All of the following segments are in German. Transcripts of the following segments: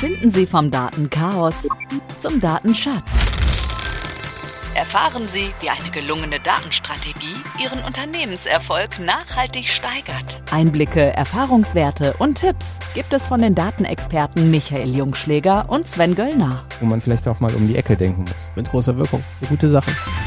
Finden Sie vom Datenchaos zum Datenschatz. Erfahren Sie, wie eine gelungene Datenstrategie Ihren Unternehmenserfolg nachhaltig steigert. Einblicke, Erfahrungswerte und Tipps gibt es von den Datenexperten Michael Jungschläger und Sven Göllner. Wo man vielleicht auch mal um die Ecke denken muss. Mit großer Wirkung. Eine gute Sache.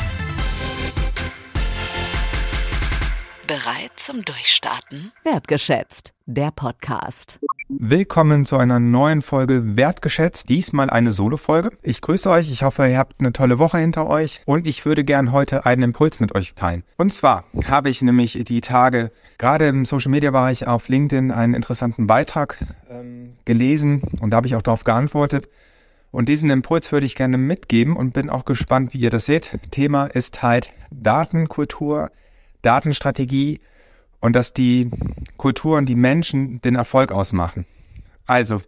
Bereit zum Durchstarten? Wertgeschätzt, der Podcast. Willkommen zu einer neuen Folge Wertgeschätzt, diesmal eine Solo-Folge. Ich grüße euch, ich hoffe, ihr habt eine tolle Woche hinter euch und ich würde gern heute einen Impuls mit euch teilen. Und zwar habe ich nämlich die Tage gerade im Social-Media-Bereich auf LinkedIn einen interessanten Beitrag gelesen und da habe ich auch darauf geantwortet. Und diesen Impuls würde ich gerne mitgeben und bin auch gespannt, wie ihr das seht. Thema ist halt Datenkultur, Datenstrategie und dass die Kultur und die Menschen den Erfolg ausmachen. Also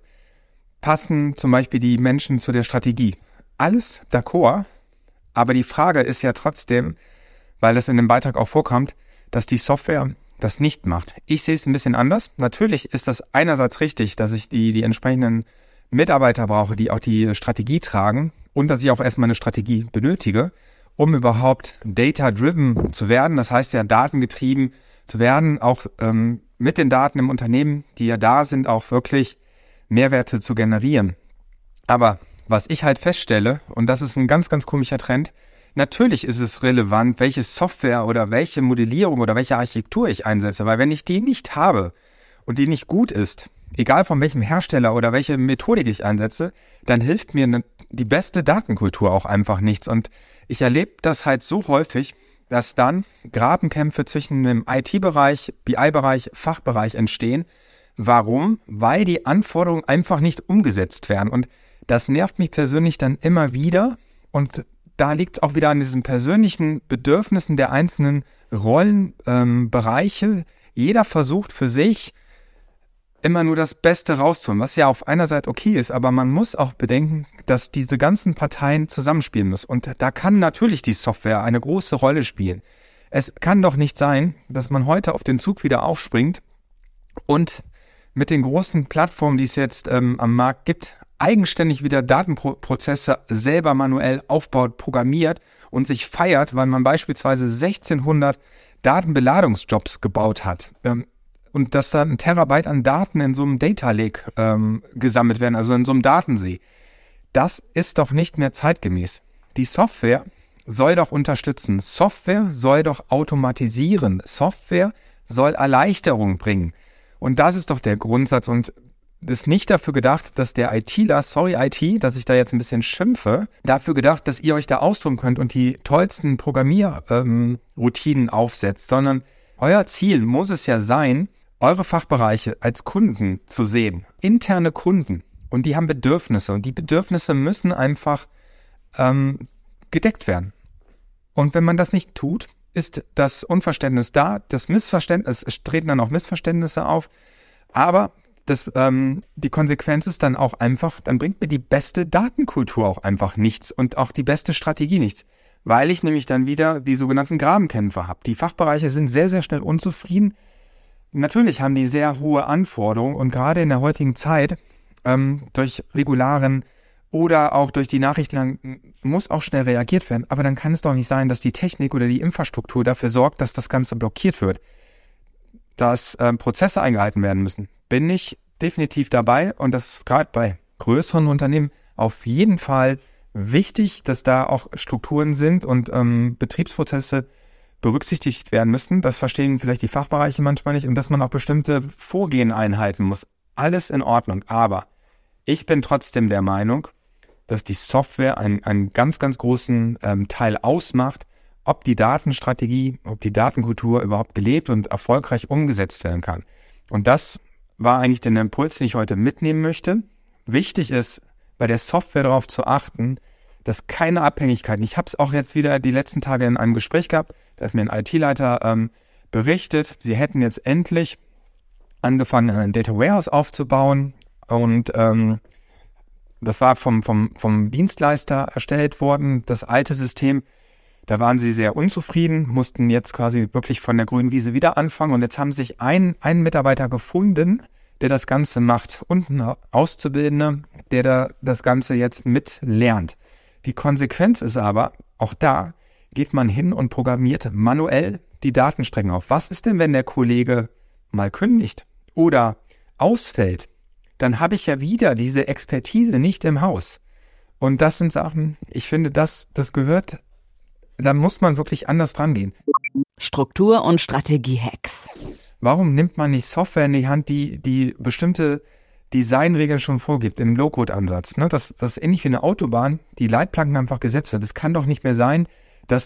passen zum Beispiel die Menschen zu der Strategie. Alles d'accord, aber die Frage ist ja trotzdem, weil es in dem Beitrag auch vorkommt, dass die Software das nicht macht. Ich sehe es ein bisschen anders. Natürlich ist das einerseits richtig, dass ich die entsprechenden Mitarbeiter brauche, die auch die Strategie tragen und dass ich auch erstmal eine Strategie benötige, um überhaupt data-driven zu werden, das heißt ja datengetrieben zu werden, auch mit den Daten im Unternehmen, die ja da sind, auch wirklich Mehrwerte zu generieren. Aber was ich halt feststelle, und das ist ein ganz, ganz komischer Trend, natürlich ist es relevant, welche Software oder welche Modellierung oder welche Architektur ich einsetze, weil wenn ich die nicht habe und die nicht gut ist, egal von welchem Hersteller oder welche Methodik ich einsetze, dann hilft mir die beste Datenkultur auch einfach nichts. Und ich erlebe das halt so häufig, dass dann Grabenkämpfe zwischen dem IT-Bereich, BI-Bereich, Fachbereich entstehen. Warum? Weil die Anforderungen einfach nicht umgesetzt werden. Und das nervt mich persönlich dann immer wieder. Und da liegt es auch wieder an diesen persönlichen Bedürfnissen der einzelnen Rollenbereiche. Jeder versucht für sich immer nur das Beste rauszuholen, was ja auf einer Seite okay ist, aber man muss auch bedenken, dass diese ganzen Parteien zusammenspielen müssen. Und da kann natürlich die Software eine große Rolle spielen. Es kann doch nicht sein, dass man heute auf den Zug wieder aufspringt und mit den großen Plattformen, die es jetzt am Markt gibt, eigenständig wieder Datenprozesse selber manuell aufbaut, programmiert und sich feiert, weil man beispielsweise 1600 Datenbeladungsjobs gebaut hat. Und dass da ein Terabyte an Daten in so einem Data Lake gesammelt werden, also in so einem Datensee. Das ist doch nicht mehr zeitgemäß. Die Software soll doch unterstützen. Software soll doch automatisieren. Software soll Erleichterung bringen. Und das ist doch der Grundsatz und ist nicht dafür gedacht, dass der ITler, sorry IT, dass ich da jetzt ein bisschen schimpfe, dafür gedacht, dass ihr euch da austoben könnt und die tollsten Programmierroutinen aufsetzt, sondern euer Ziel muss es ja sein, eure Fachbereiche als Kunden zu sehen, interne Kunden, und die haben Bedürfnisse und die Bedürfnisse müssen einfach gedeckt werden. Und wenn man das nicht tut, ist das Unverständnis da, das Missverständnis, es treten dann auch Missverständnisse auf, aber die Konsequenz ist dann auch einfach, dann bringt mir die beste Datenkultur auch einfach nichts und auch die beste Strategie nichts, weil ich nämlich dann wieder die sogenannten Grabenkämpfe habe. Die Fachbereiche sind sehr, sehr schnell unzufrieden. Natürlich haben die sehr hohe Anforderungen und gerade in der heutigen Zeit durch Regularen oder auch durch die Nachrichten muss auch schnell reagiert werden. Aber dann kann es doch nicht sein, dass die Technik oder die Infrastruktur dafür sorgt, dass das Ganze blockiert wird, dass Prozesse eingehalten werden müssen. Bin ich definitiv dabei und das ist gerade bei größeren Unternehmen auf jeden Fall wichtig, dass da auch Strukturen sind und Betriebsprozesse berücksichtigt werden müssen. Das verstehen vielleicht die Fachbereiche manchmal nicht und dass man auch bestimmte Vorgehen einhalten muss. Alles in Ordnung, aber ich bin trotzdem der Meinung, dass die Software einen ganz, ganz großen Teil ausmacht, ob die Datenstrategie, ob die Datenkultur überhaupt gelebt und erfolgreich umgesetzt werden kann. Und das war eigentlich der Impuls, den ich heute mitnehmen möchte. Wichtig ist, bei der Software darauf zu achten, dass keine Abhängigkeiten. Ich habe es auch jetzt wieder die letzten Tage in einem Gespräch gehabt, da hat mir ein IT-Leiter berichtet, sie hätten jetzt endlich angefangen, ein Data Warehouse aufzubauen und das war vom Dienstleister erstellt worden, das alte System. Da waren sie sehr unzufrieden, mussten jetzt quasi wirklich von der grünen Wiese wieder anfangen und jetzt haben sich ein Mitarbeiter gefunden, der das Ganze macht und ein Auszubildender, der da das Ganze jetzt mit lernt. Die Konsequenz ist aber, auch da geht man hin und programmiert manuell die Datenstrecken auf. Was ist denn, wenn der Kollege mal kündigt oder ausfällt? Dann habe ich ja wieder diese Expertise nicht im Haus. Und das sind Sachen, ich finde, das gehört, da muss man wirklich anders dran gehen. Struktur- und Strategie-Hacks. Warum nimmt man nicht Software in die Hand, die bestimmte Designregeln schon vorgibt im Low-Code-Ansatz? Ne? Das ist ähnlich wie eine Autobahn, die Leitplanken einfach gesetzt wird. Es kann doch nicht mehr sein, dass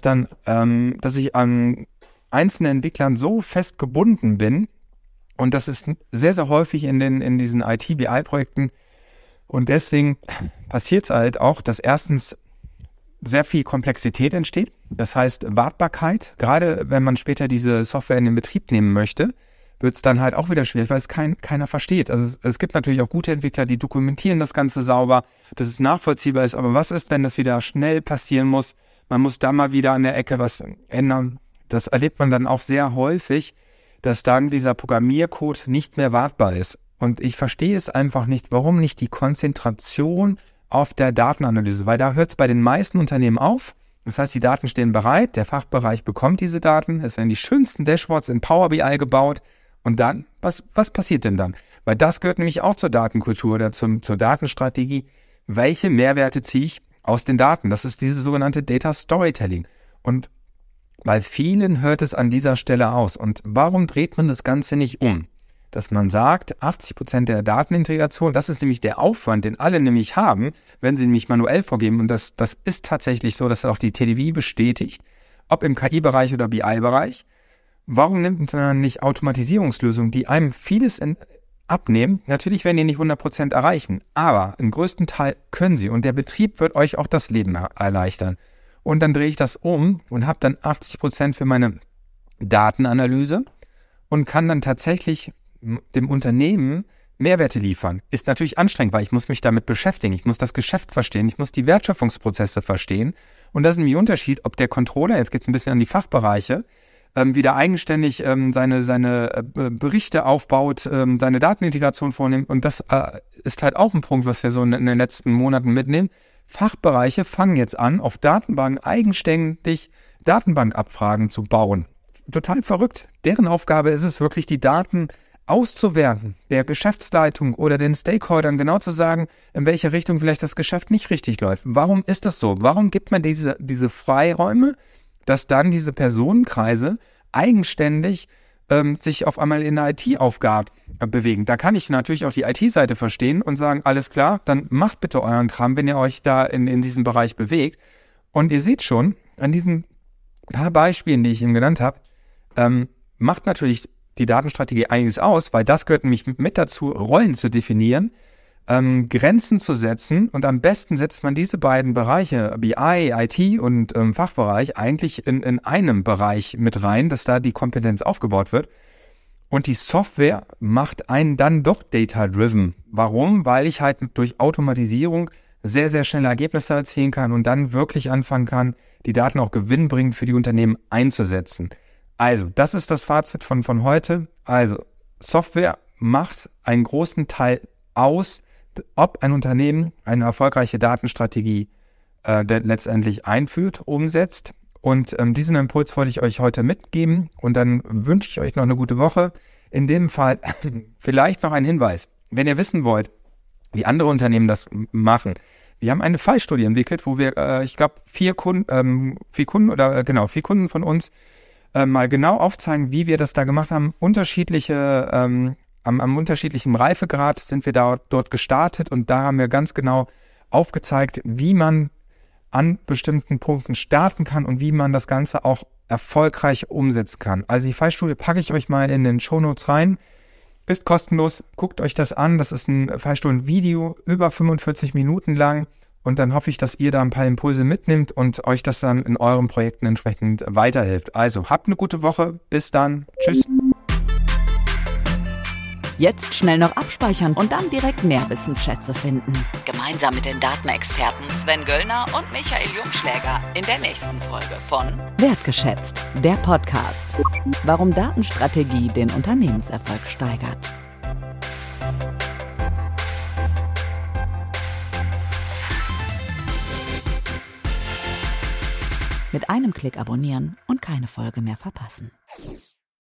ich an einzelnen Entwicklern so fest gebunden bin. Und das ist sehr, sehr häufig in diesen IT-BI-Projekten. Und deswegen passiert es halt auch, dass erstens sehr viel Komplexität entsteht. Das heißt Wartbarkeit. Gerade wenn man später diese Software in den Betrieb nehmen möchte, wird es dann halt auch wieder schwierig, weil es keiner versteht. Also es gibt natürlich auch gute Entwickler, die dokumentieren das Ganze sauber, dass es nachvollziehbar ist. Aber was ist, wenn das wieder schnell passieren muss? Man muss da mal wieder an der Ecke was ändern. Das erlebt man dann auch sehr häufig, dass dann dieser Programmiercode nicht mehr wartbar ist. Und ich verstehe es einfach nicht, warum nicht die Konzentration auf der Datenanalyse, weil da hört es bei den meisten Unternehmen auf. Das heißt, die Daten stehen bereit, der Fachbereich bekommt diese Daten, es werden die schönsten Dashboards in Power BI gebaut und dann, was passiert denn dann? Weil das gehört nämlich auch zur Datenkultur oder zur Datenstrategie. Welche Mehrwerte ziehe ich aus den Daten? Das ist dieses sogenannte Data Storytelling. Und bei vielen hört es an dieser Stelle aus. Und warum dreht man das Ganze nicht um? Dass man sagt, 80% der Datenintegration, das ist nämlich der Aufwand, den alle nämlich haben, wenn sie nämlich manuell vorgeben. Und das ist tatsächlich so, dass auch die TDW bestätigt, ob im KI-Bereich oder BI-Bereich. Warum nimmt man nicht Automatisierungslösungen, die einem vieles abnehmen? Natürlich werden die nicht 100% erreichen, aber im größten Teil können sie. Und der Betrieb wird euch auch das Leben erleichtern. Und dann drehe ich das um und habe dann 80% für meine Datenanalyse und kann dann tatsächlich dem Unternehmen Mehrwerte liefern. Ist natürlich anstrengend, weil ich muss mich damit beschäftigen. Ich muss das Geschäft verstehen. Ich muss die Wertschöpfungsprozesse verstehen. Und das ist nämlich ein Unterschied, ob der Controller, jetzt geht es ein bisschen an die Fachbereiche, wieder eigenständig seine Berichte aufbaut, seine Datenintegration vornimmt. Und das ist halt auch ein Punkt, was wir so in den letzten Monaten mitnehmen. Fachbereiche fangen jetzt an, auf Datenbanken eigenständig Datenbankabfragen zu bauen. Total verrückt. Deren Aufgabe ist es wirklich, die Daten auszuwerten, der Geschäftsleitung oder den Stakeholdern genau zu sagen, in welche Richtung vielleicht das Geschäft nicht richtig läuft. Warum ist das so? Warum gibt man diese Freiräume, dass dann diese Personenkreise eigenständig sich auf einmal in der IT-Aufgabe bewegen? Da kann ich natürlich auch die IT-Seite verstehen und sagen, alles klar, dann macht bitte euren Kram, wenn ihr euch da in diesem Bereich bewegt. Und ihr seht schon, an diesen paar Beispielen, die ich eben genannt habe, macht natürlich die Datenstrategie einiges aus, weil das gehört nämlich mit dazu, Rollen zu definieren, Grenzen zu setzen und am besten setzt man diese beiden Bereiche, BI, IT und Fachbereich, eigentlich in einem Bereich mit rein, dass da die Kompetenz aufgebaut wird. Und die Software macht einen dann doch data-driven. Warum? Weil ich halt durch Automatisierung sehr, sehr schnelle Ergebnisse erzielen kann und dann wirklich anfangen kann, die Daten auch gewinnbringend für die Unternehmen einzusetzen. Also, das ist das Fazit von heute. Also, Software macht einen großen Teil aus, ob ein Unternehmen eine erfolgreiche Datenstrategie letztendlich einführt, umsetzt. Und diesen Impuls wollte ich euch heute mitgeben. Und dann wünsche ich euch noch eine gute Woche. In dem Fall vielleicht noch ein Hinweis. Wenn ihr wissen wollt, wie andere Unternehmen das machen, wir haben eine Fallstudie entwickelt, wo wir, ich glaube, 4 Kunden von uns mal genau aufzeigen, wie wir das da gemacht haben. Am unterschiedlichen Reifegrad sind wir dort gestartet und da haben wir ganz genau aufgezeigt, wie man an bestimmten Punkten starten kann und wie man das Ganze auch erfolgreich umsetzen kann. Also die Fallstudie packe ich euch mal in den Shownotes rein. Ist kostenlos, guckt euch das an. Das ist ein Fallstunden-Video, über 45 Minuten lang. Und dann hoffe ich, dass ihr da ein paar Impulse mitnimmt und euch das dann in euren Projekten entsprechend weiterhilft. Also, habt eine gute Woche. Bis dann. Tschüss. Jetzt schnell noch abspeichern und dann direkt mehr Wissensschätze finden. Gemeinsam mit den Datenexperten Sven Göllner und Michael Jungschläger in der nächsten Folge von Wertgeschätzt, der Podcast. Warum Datenstrategie den Unternehmenserfolg steigert. Mit einem Klick abonnieren und keine Folge mehr verpassen.